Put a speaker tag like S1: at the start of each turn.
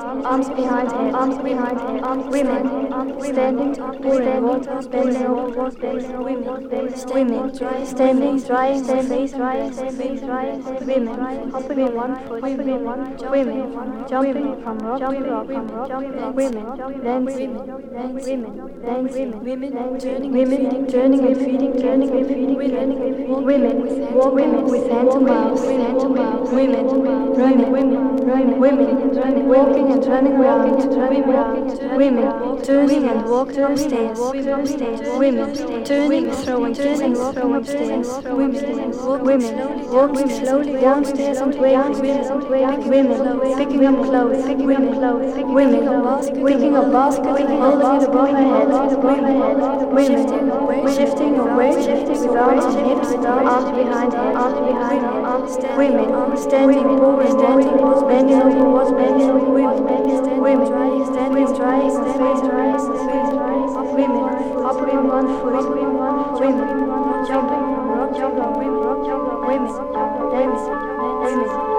S1: arms behind head, women, standing, pouring water, bending over, women, standing, drying their face, women, hopping on one foot, women, jumping from rock to rock, women, dancing, women, turning and feeding, women, with hands and mouths, women, running, walking and turning around, women, turning and walking upstairs, women, turning, throwing, kissing, walking upstairs, women, walking slowly downstairs and waving, women, picking up clothes, women, picking up basket, holding it above her head, women, shifting away, with arms and hips, arms behind head, women, standing, pouring, bending over, women, standing, drying the face, women, hopping on one foot, women, jumping from rock to rock, women, dancing,